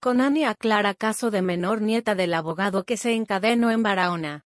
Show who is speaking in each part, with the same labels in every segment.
Speaker 1: Conani aclara caso de menor nieta del abogado que se encadenó en Barahona.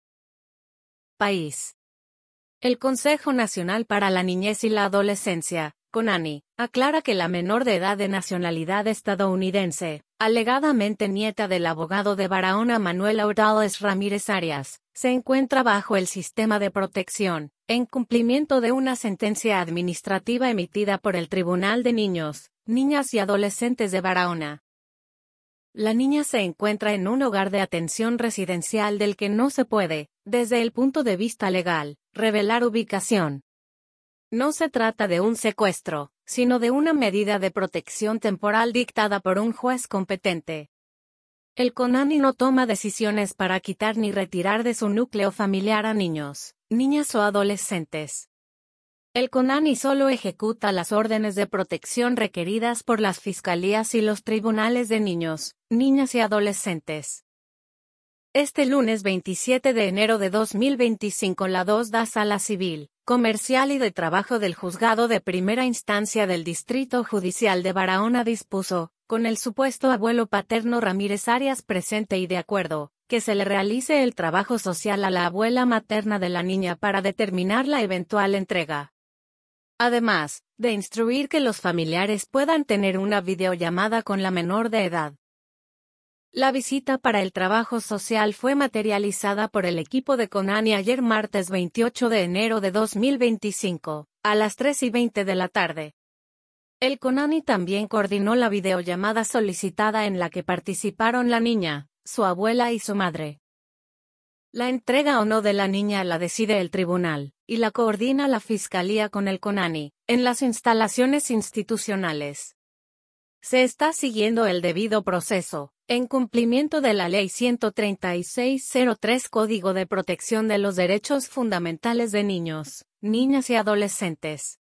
Speaker 1: País. El Consejo Nacional para la Niñez y la Adolescencia, CONANI, aclara que la menor de edad de nacionalidad estadounidense, alegadamente nieta del abogado de Barahona Manuel Audales Ramírez Arias, se encuentra bajo el sistema de protección, en cumplimiento de una sentencia administrativa emitida por el Tribunal de Niños, Niñas y Adolescentes de Barahona. La niña se encuentra en un hogar de atención residencial del que no se puede, desde el punto de vista legal, revelar ubicación. No se trata de un secuestro, sino de una medida de protección temporal dictada por un juez competente. El CONANI no toma decisiones para quitar ni retirar de su núcleo familiar a niños, niñas o adolescentes. El CONANI solo ejecuta las órdenes de protección requeridas por las fiscalías y los tribunales de niños, niñas y adolescentes. Este lunes 27 de enero de 2025 la 2 Sala Civil, Comercial y de Trabajo del Juzgado de Primera Instancia del Distrito Judicial de Barahona dispuso, con el supuesto abuelo paterno Ramírez Arias presente y de acuerdo, que se le realice el trabajo social a la abuela materna de la niña para determinar la eventual entrega. Además, de instruir que los familiares puedan tener una videollamada con la menor de edad. La visita para el trabajo social fue materializada por el equipo de CONANI ayer martes 28 de enero de 2025, a las 3:20 de la tarde. El CONANI también coordinó la videollamada solicitada en la que participaron la niña, su abuela y su madre. La entrega o no de la niña la decide el tribunal, y la coordina la Fiscalía con el CONANI, en las instalaciones institucionales. Se está siguiendo el debido proceso, en cumplimiento de la Ley 13603 Código de Protección de los Derechos Fundamentales de Niños, Niñas y Adolescentes.